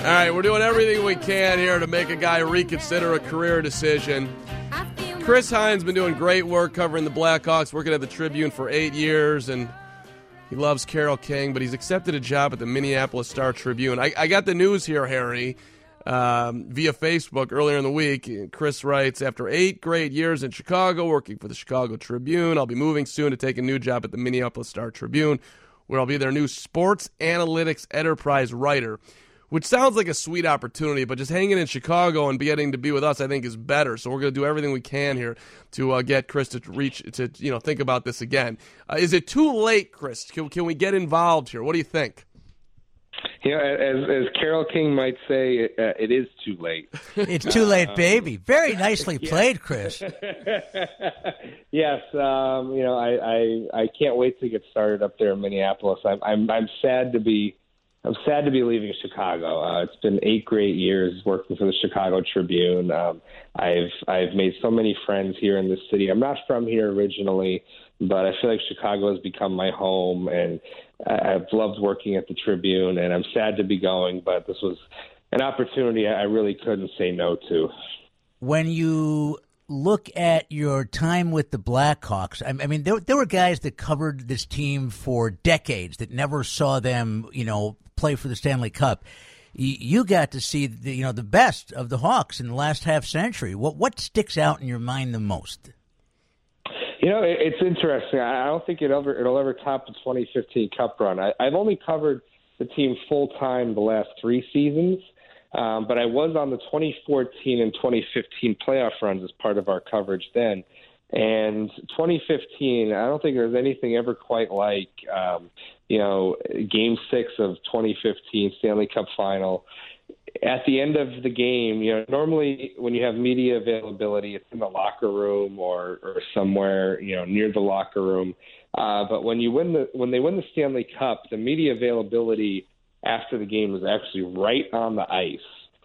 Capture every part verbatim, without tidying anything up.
All right, we're doing everything we can here to make a guy reconsider a career decision. Chris Hines been doing great work covering the Blackhawks, working at the Tribune for eight years, and he loves Carole King, but he's accepted a job at the Minneapolis Star-Tribune. I, I got the news here, Harry, um, via Facebook earlier in the week. Chris writes, after eight great years in Chicago, working for the Chicago Tribune, I'll be moving soon to take a new job at the Minneapolis Star-Tribune, where I'll be their new sports analytics enterprise writer. Which sounds like a sweet opportunity, but just hanging in Chicago and getting to be with us, I think, is better. So we're going to do everything we can here to uh, get Chris to reach to you know think about this again. Uh, is it too late, Chris? Can, can we get involved here? What do you think? You know, as, as Carole King might say, uh, it is too late. It's too late, baby. Very nicely played, Chris. Yes, um, you know, I, I I can't wait to get started up there in Minneapolis. I'm I'm, I'm sad to be. I'm sad to be leaving Chicago. Uh, it's been eight great years working for the Chicago Tribune. Um, I've I've made so many friends here in this city. I'm not from here originally, but I feel like Chicago has become my home, and I've loved working at the Tribune, and I'm sad to be going, but this was an opportunity I really couldn't say no to. When you look at your time with the Blackhawks, I mean, there, there were guys that covered this team for decades that never saw them, you know, play for the Stanley Cup. You got to see the, you know, the best of the Hawks in the last half century. What what sticks out in your mind the most? You know, it's interesting. I don't think it ever it'll ever top the twenty fifteen Cup run. I, I've only covered the team full time the last three seasons, um, but I was on the twenty fourteen and twenty fifteen playoff runs as part of our coverage then. And twenty fifteen, I don't think there's anything ever quite like, um, you know, Game Six of twenty fifteen Stanley Cup Final. At the end of the game, you know, normally when you have media availability, it's in the locker room or, or somewhere, you know, near the locker room. Uh, but when you win the when they win the Stanley Cup, the media availability after the game was actually right on the ice.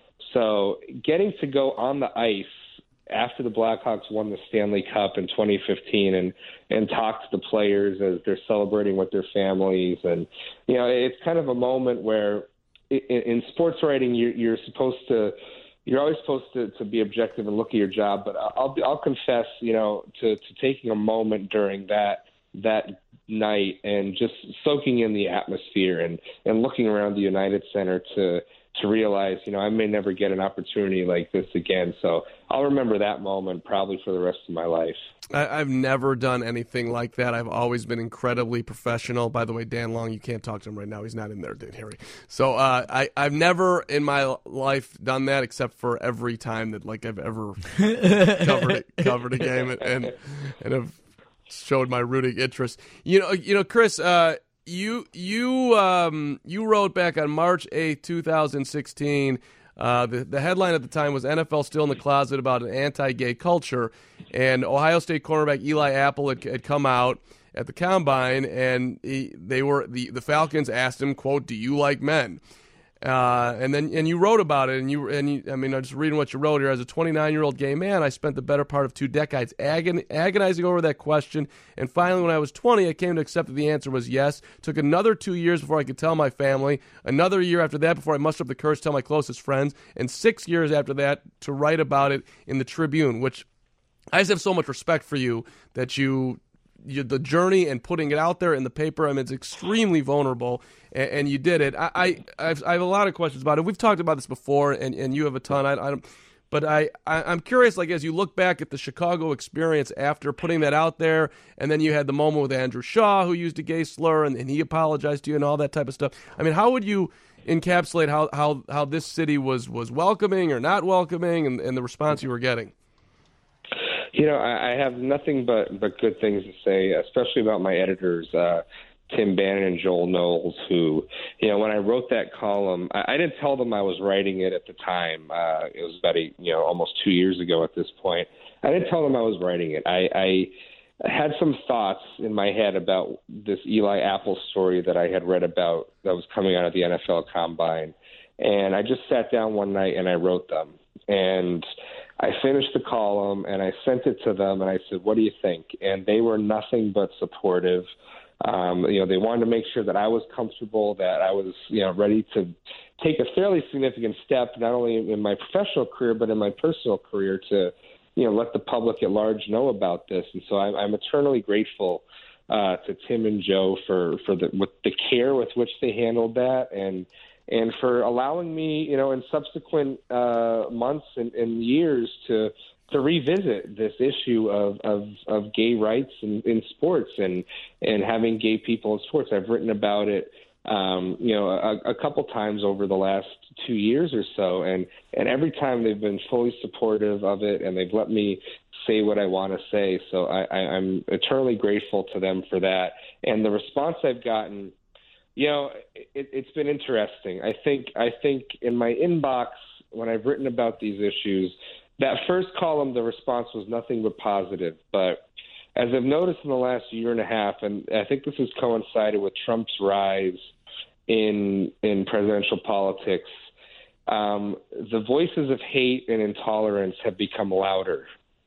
So getting to go on the ice after the Blackhawks won the Stanley Cup in twenty fifteen and, and talk to the players as they're celebrating with their families. And, you know, it's kind of a moment where in, in sports writing, you're, you're supposed to, you're always supposed to, to be objective and look at your job. But I'll, I'll confess, you know, to, to taking a moment during that, that night and just soaking in the atmosphere and, and looking around the United Center to, to realize, you know, I may never get an opportunity like this again. So I'll remember that moment probably for the rest of my life. I, I've never done anything like that. I've always been incredibly professional. By the way, Dan Long, you can't talk to him right now. He's not in there, Dan Harry. So uh, I, I've never in my life done that except for every time that like I've ever covered it, covered a game and, and, and have showed my rooting interest. You know, you know, Chris, uh, You you um you wrote back on March eighth, twenty sixteen. Uh, the the headline at the time was N F L still in the closet about an anti-gay culture, and Ohio State cornerback Eli Apple had, had come out at the combine, and he, they were the, the Falcons asked him, quote, "Do you like men?" Uh, and then and you wrote about it, and you and you, I mean, I'm just reading what you wrote here. As a twenty-nine-year-old gay man, I spent the better part of two decades agon- agonizing over that question, and finally, when I was twenty, I came to accept that the answer was yes. Took another two years before I could tell my family, another year after that before I mustered up the courage to tell my closest friends, and six years after that to write about it in the Tribune, which I just have so much respect for you that you. You, the journey and putting it out there in the paper, I mean, it's extremely vulnerable, and, and you did it. I, I, I've, I have a lot of questions about it. We've talked about this before, and, and you have a ton. I, I don't, but I, I, I'm curious, like, as you look back at the Chicago experience after putting that out there, and then you had the moment with Andrew Shaw, who used a gay slur, and, and he apologized to you and all that type of stuff. I mean, how would you encapsulate how, how, how this city was, was welcoming or not welcoming and, and the response you were getting? You know, I, I have nothing but, but good things to say, especially about my editors, uh, Tim Bannon and Joel Knowles, who, you know, when I wrote that column, I, I didn't tell them I was writing it at the time. Uh, it was about, a, you know, almost two years ago at this point. I didn't tell them I was writing it. I, I had some thoughts in my head about this Eli Apple story that I had read about that was coming out of the N F L Combine. And I just sat down one night and I wrote them. And I finished the column and I sent it to them and I said, "What do you think?" And they were nothing but supportive. Um, you know, they wanted to make sure that I was comfortable, that I was, you know, ready to take a fairly significant step, not only in my professional career, but in my personal career to, you know, let the public at large know about this. And so I'm, I'm eternally grateful uh, to Tim and Joe for, for the, with the care with which they handled that, and, and for allowing me, you know, in subsequent uh, months and, and years to, to revisit this issue of, of, of gay rights in, in sports and, and having gay people in sports. I've written about it, um, you know, a, a couple times over the last two years or so. And, and every time they've been fully supportive of it, and they've let me say what I want to say. So I, I, I'm eternally grateful to them for that. And the response I've gotten, you know, it, it's been interesting. I think, I think in my inbox, when I've written about these issues, that first column, the response was nothing but positive. But as I've noticed in the last year and a half, and I think this has coincided with Trump's rise in in presidential politics, um, the voices of hate and intolerance have become louder.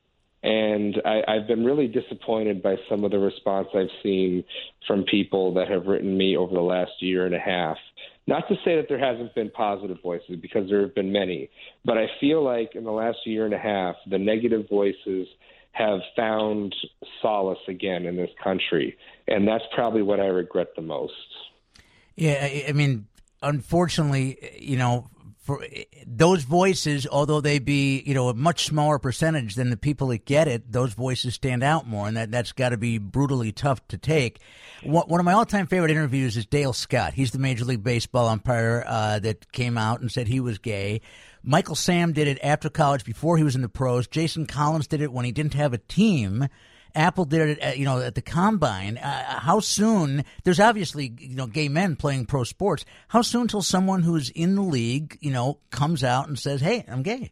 And I, I've been really disappointed by some of the response I've seen from people that have written me over the last year and a half. Not to say that there hasn't been positive voices, because there have been many, but I feel like in the last year and a half, the negative voices have found solace again in this country, and that's probably what I regret the most. Yeah, I mean, unfortunately, you know, for those voices, although they be, you know, a much smaller percentage than the people that get it, those voices stand out more, and that, that's got to be brutally tough to take. One of my all-time favorite interviews is Dale Scott. He's the Major League Baseball umpire uh, that came out and said he was gay. Michael Sam did it after college, before he was in the pros. Jason Collins did it when he didn't have a team. Apple did it, at, you know, at the combine. Uh, how soon? There's obviously, you know, gay men playing pro sports. How soon till someone who's in the league, you know, comes out and says, "Hey, I'm gay"?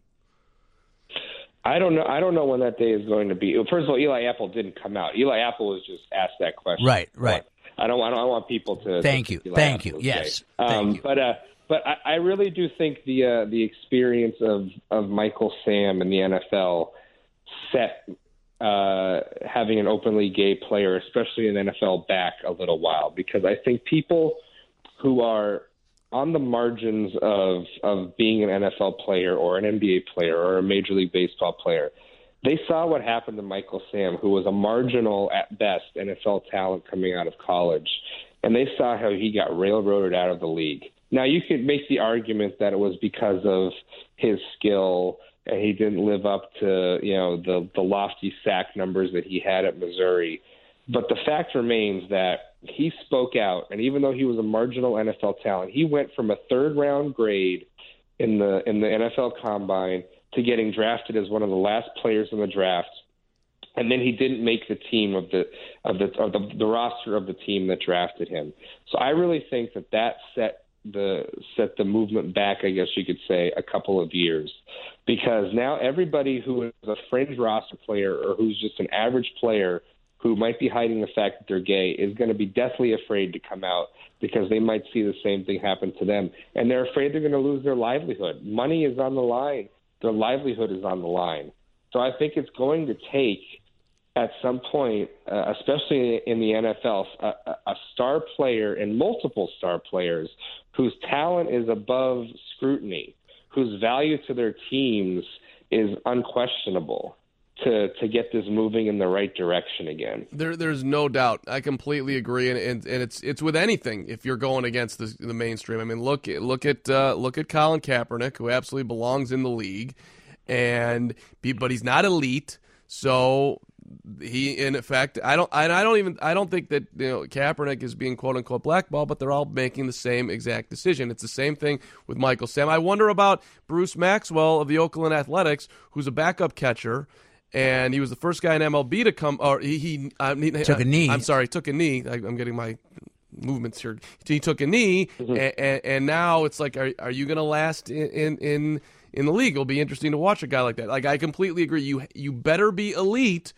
I don't know. I don't know when that day is going to be. First of all, Eli Apple didn't come out. Eli Apple was just asked that question. Right, right. I don't. I don't, I don't want people to. Thank you. Eli Thank Apple you. Yes. Um, Thank you. But uh, but I, I really do think the uh, the experience of of Michael Sam in the N F L set uh, having an openly gay player, especially in the N F L, back a little while, because I think people who are on the margins of of being an N F L player or an N B A player or a Major League Baseball player, they saw what happened to Michael Sam, who was a marginal at best N F L talent coming out of college, and they saw how he got railroaded out of the league. Now, you could make the argument that it was because of his skill and he didn't live up to, you know, the the lofty sack numbers that he had at Missouri. But the fact remains that he spoke out, and even though he was a marginal N F L talent, he went from a third round grade in the in the N F L Combine to getting drafted as one of the last players in the draft, and then he didn't make the team of the of the of the, the roster of the team that drafted him. So I really think that that set the set the movement back, I guess you could say, a couple of years, because now everybody who is a fringe roster player or who's just an average player who might be hiding the fact that they're gay is going to be deathly afraid to come out, because they might see the same thing happen to them, and they're afraid they're going to lose their livelihood. Money is on the line. Their livelihood is on the line. So I think it's going to take, at some point, uh, especially in the N F L, a, a star player and multiple star players whose talent is above scrutiny, whose value to their teams is unquestionable, to to get this moving in the right direction again. There, there's no doubt. I completely agree, and and, and it's it's with anything. If you're going against the, the mainstream, I mean, look look at uh, look at Colin Kaepernick, who absolutely belongs in the league, and but he's not elite. So he, in effect, I don't, I don't even, I don't think that, you know, Kaepernick is being quote unquote blackballed, but they're all making the same exact decision. It's the same thing with Michael Sam. I wonder about Bruce Maxwell of the Oakland Athletics, who's a backup catcher. And he was the first guy in M L B to come, or he, he, uh, he took a knee. I'm sorry, took a knee. I, I'm getting my movements here. He took a knee, mm-hmm. and, and, and now it's like, are, are you going to last in, in, in, in the league? It'll be interesting to watch a guy like that. Like, I completely agree. You, you better be elite,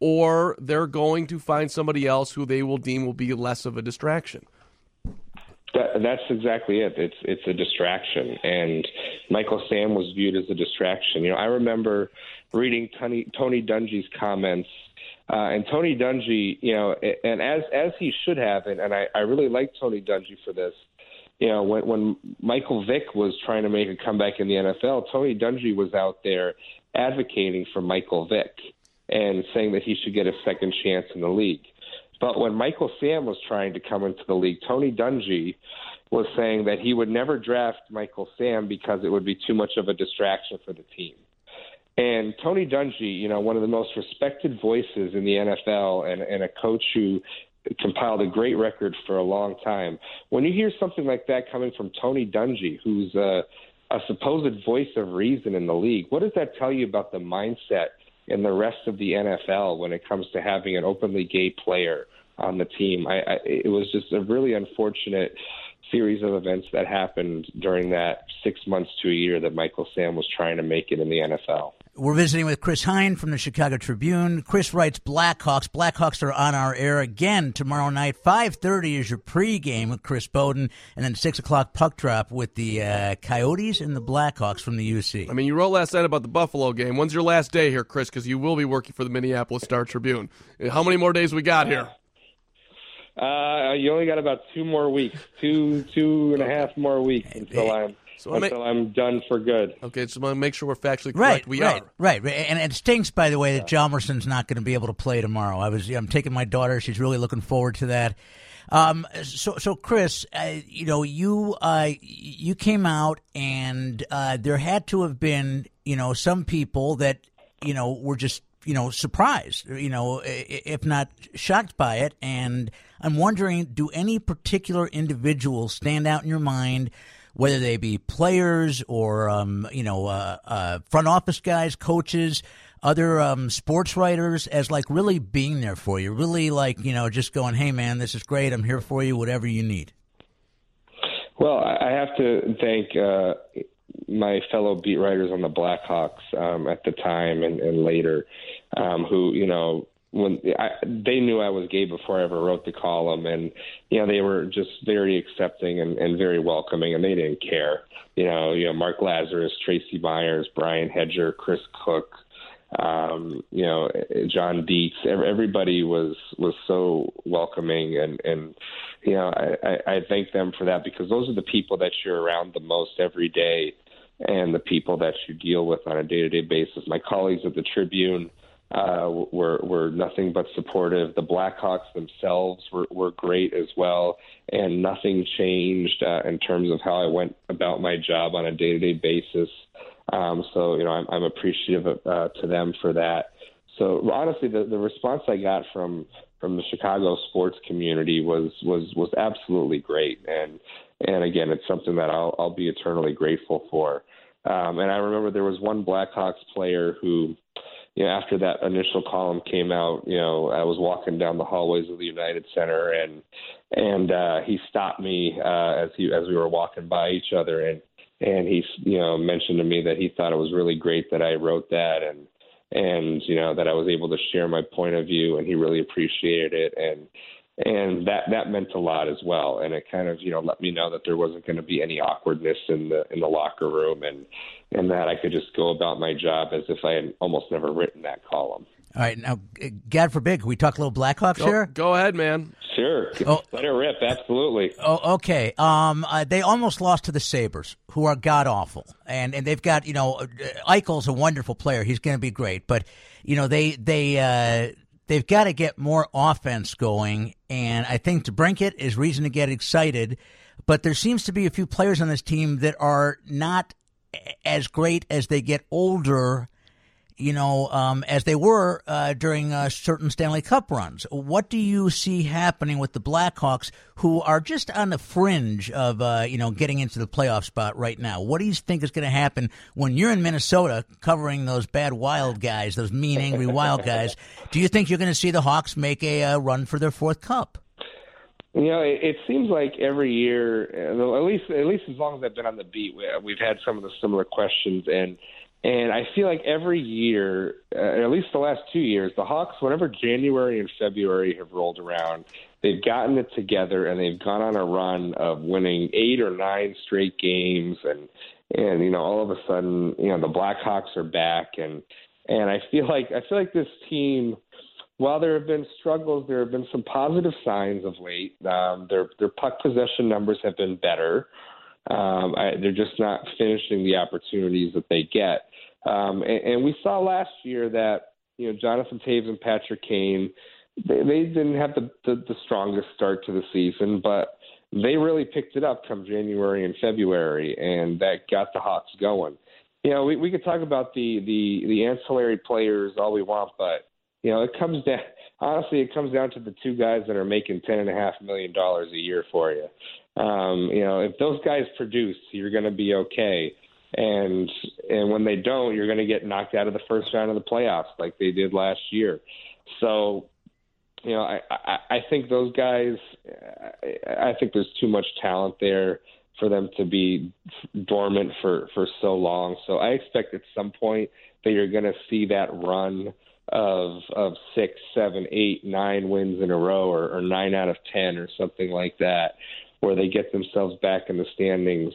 or they're going to find somebody else who they will deem will be less of a distraction. That, that's exactly it. It's it's a distraction, and Michael Sam was viewed as a distraction. You know, I remember reading Tony, Tony Dungy's comments, uh, and Tony Dungy, you know, and as as he should have, and, and I, I really like Tony Dungy for this. You know, when when Michael Vick was trying to make a comeback in the N F L, Tony Dungy was out there advocating for Michael Vick and saying that he should get a second chance in the league. But when Michael Sam was trying to come into the league, Tony Dungy was saying that he would never draft Michael Sam because it would be too much of a distraction for the team. And Tony Dungy, you know, one of the most respected voices in the N F L and, and a coach who compiled a great record for a long time. When you hear something like that coming from Tony Dungy, who's a, a supposed voice of reason in the league, what does that tell you about the mindset and the rest of the N F L when it comes to having an openly gay player on the team? I, I, it was just a really unfortunate series of events that happened during that six months to a year that Michael Sam was trying to make it in the N F L. We're visiting with Chris Hine from the Chicago Tribune. Chris writes Blackhawks. Blackhawks are on our air again tomorrow night. five thirty is your pregame with Chris Bowden, and then six o'clock puck drop with the uh, Coyotes and the Blackhawks from the U C. I mean, you wrote last night about the Buffalo game. When's your last day here, Chris? Because you will be working for the Minneapolis Star-Tribune. How many more days we got here? Uh, you only got about two more weeks, two two and a half more weeks until I'm so until make, I'm done for good. Okay, so I'm going to make sure we're factually correct. Right, we right, are. Right, right. And it stinks, by the way, that Hjalmarsson's not going to be able to play tomorrow. I was, I'm taking my daughter. She's really looking forward to that. Um, so, so Chris, uh, you know, you uh, you came out, and uh, there had to have been, you know, some people that, you know, were just, you know, surprised, you know, if not shocked by it. And I'm wondering, do any particular individuals stand out in your mind, whether they be players or, um, you know, uh, uh, front office guys, coaches, other um, sports writers, as like really being there for you, really like, you know, just going, hey, man, this is great. I'm here for you, whatever you need. Well, I have to thank uh, my fellow beat writers on the Blackhawks um, at the time and, and later, um, who, you know, when I, they knew I was gay before I ever wrote the column, and you know they were just very accepting and, and very welcoming, and they didn't care. You know, you know Mark Lazarus, Tracy Myers, Brian Hedger, Chris Cook, um, you know John Dietz. Everybody was was so welcoming, and and you know I, I thank them for that, because those are the people that you're around the most every day, and the people that you deal with on a day-to-day basis. My colleagues at the Tribune uh, were were nothing but supportive. The Blackhawks themselves were, were great as well, and nothing changed uh, in terms of how I went about my job on a day-to-day basis. Um, so, you know, I'm, I'm appreciative of, uh, to them for that. So, honestly, the, the response I got from from the Chicago sports community was was was absolutely great, and and again, it's something that I'll I'll be eternally grateful for. Um, and I remember there was one Blackhawks player who, you know, after that initial column came out, you know, I was walking down the hallways of the United Center, and and uh, he stopped me uh, as he as we were walking by each other, and and he, you know, mentioned to me that he thought it was really great that I wrote that, and and you know that I was able to share my point of view, and he really appreciated it, and and that that meant a lot as well, and it kind of, you know, let me know that there wasn't going to be any awkwardness in the in the locker room, and and that I could just go about my job as if I had almost never written that column. All right, now, God forbid, can we talk a little Blackhawks go, here? Go ahead, man. Sure. Oh, let it rip, absolutely. Oh, okay. Um, uh, they almost lost to the Sabres, who are god-awful. And and they've got, you know, Eichel's a wonderful player. He's going to be great. But, you know, they, they, uh, they've got to get more offense going. And I think DeBrincat is reason to get excited. But there seems to be a few players on this team that are not as great as they get older, you know, um, as they were uh, during uh, certain Stanley Cup runs. What do you see happening with the Blackhawks, who are just on the fringe of, uh, you know, getting into the playoff spot right now? What do you think is going to happen when you're in Minnesota covering those bad Wild guys, those mean, angry Wild guys? Do you think you're going to see the Hawks make a uh, run for their fourth cup? You know, it, it seems like every year, at least at least as long as I've been on the beat, we've had some of the similar questions, and And I feel like every year, uh, at least the last two years, the Hawks, whenever January and February have rolled around, they've gotten it together, and they've gone on a run of winning eight or nine straight games, and and you know all of a sudden you know the Blackhawks are back, and and I feel like I feel like this team. While there have been struggles, there have been some positive signs of late. Um, their their puck possession numbers have been better. Um, I, they're just not finishing the opportunities that they get. Um, and, and we saw last year that you know Jonathan Toews and Patrick Kane, they, they didn't have the, the, the strongest start to the season, but they really picked it up come January and February, and that got the Hawks going. You know, we, we could talk about the, the, the ancillary players all we want, but you know, it comes down. Honestly, it comes down to the two guys that are making ten and a half million dollars a year for you. Um, you know, if those guys produce, you're going to be okay. And and when they don't, you're going to get knocked out of the first round of the playoffs, like they did last year. So, you know, I I, I think those guys. I, I think there's too much talent there for them to be dormant for, for so long. So I expect at some point that you're going to see that run of of six, seven, eight, nine wins in a row, or, or nine out of ten, or something like that, where they get themselves back in the standings.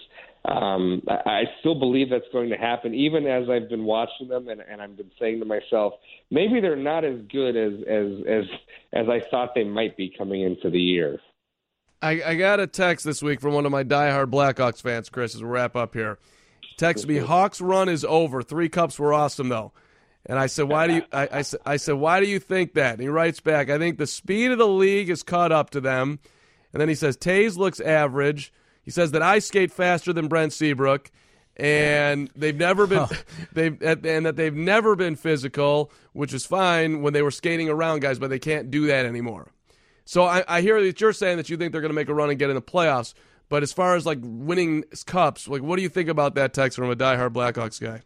Um, I, I still believe that's going to happen, even as I've been watching them, and, and I've been saying to myself, maybe they're not as good as as as as I thought they might be coming into the year. I, I got a text this week from one of my diehard Blackhawks fans, Chris, as we wrap up here. He texted me, Hawks run is over. Three cups were awesome, though. And I said, why do you? I, I, I said, why do you think that? And he writes back, I think the speed of the league has caught up to them. And then he says, Toews looks average. He says that I skate faster than Brent Seabrook, and they've never been, oh. they've and that they've never been physical, which is fine when they were skating around guys, but they can't do that anymore. So I, I hear that you're saying that you think they're going to make a run and get in the playoffs. But as far as like winning cups, like what do you think about that text from a diehard Blackhawks guy?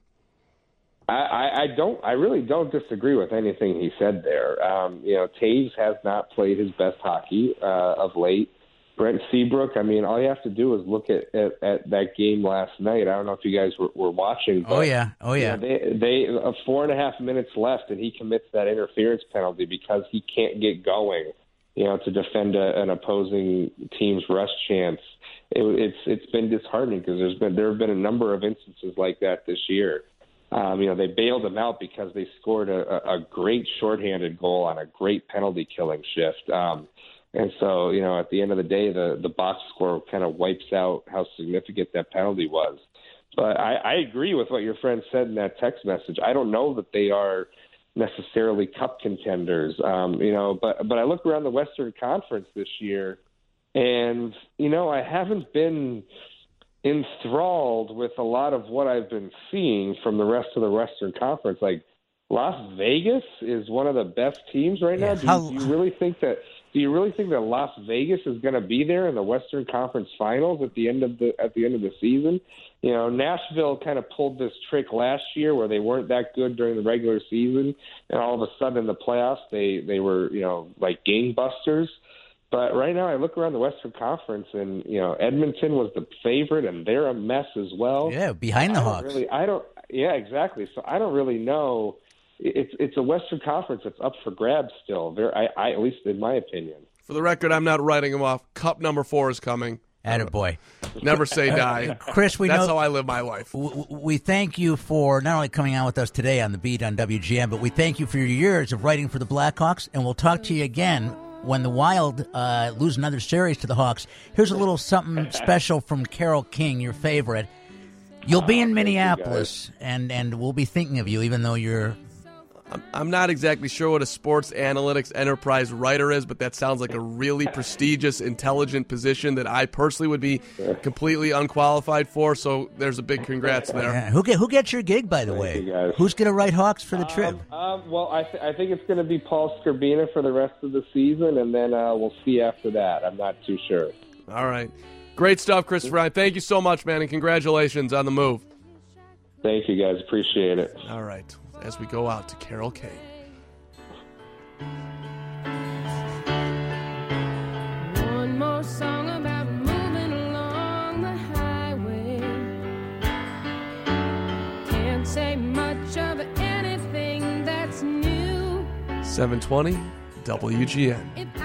I, I don't. I really don't disagree with anything he said there. Um, you know, Toews has not played his best hockey uh, of late. Brent Seabrook. I mean, all you have to do is look at, at, at that game last night. I don't know if you guys were, were watching. But, oh yeah, oh yeah. You know, they they uh, four and a half minutes left, and he commits that interference penalty because he can't get going. You know, to defend a, an opposing team's rush chance. It, it's it's been disheartening because there's been there have been a number of instances like that this year. Um, you know, they bailed him out because they scored a, a great shorthanded goal on a great penalty killing shift. Um, and so, you know, at the end of the day, the, the box score kind of wipes out how significant that penalty was. But I, I agree with what your friend said in that text message. I don't know that they are necessarily cup contenders, um, you know, but, but I look around the Western Conference this year and, you know, I haven't been enthralled with a lot of what I've been seeing from the rest of the Western Conference. Like Las Vegas is one of the best teams right now. Yeah, do, how... you, do you really think that? Do you really think that Las Vegas is going to be there in the Western Conference Finals at the end of the at the end of the season? You know, Nashville kind of pulled this trick last year where they weren't that good during the regular season, and all of a sudden in the playoffs they they were you know like gangbusters. But right now, I look around the Western Conference, and you know, Edmonton was the favorite, and they're a mess as well. Yeah, behind the I Hawks. Really, I don't. Yeah, exactly. So I don't really know. It's it's a Western Conference that's up for grabs still. There, I, I at least in my opinion. For the record, I'm not writing them off. Cup number four is coming. Attaboy. Never say die. Chris, we That's know, how I live my life. W- we thank you for not only coming on with us today on The Beat on W G N, but we thank you for your years of writing for the Blackhawks, and we'll talk to you again when the Wild uh, lose another series to the Hawks. Here's a little something special from Carole King, your favorite. You'll be in Minneapolis, and, and we'll be thinking of you, even though you're... I'm not exactly sure what a sports analytics enterprise writer is, but that sounds like a really prestigious, intelligent position that I personally would be completely unqualified for. So there's a big congrats there. Yeah. Who get who gets your gig, by the Thank way? you, Who's going to write Hawks for the trip? Um, um, well, I, th- I think it's going to be Paul Skrbina for the rest of the season, and then uh, we'll see after that. I'm not too sure. All right. Great stuff, Christopher. Thank you so much, man, and congratulations on the move. Thank you, guys. Appreciate it. All right. As we go out to Carole King. One more song about moving along the highway. Can't say much of anything that's new. seven twenty W G N. If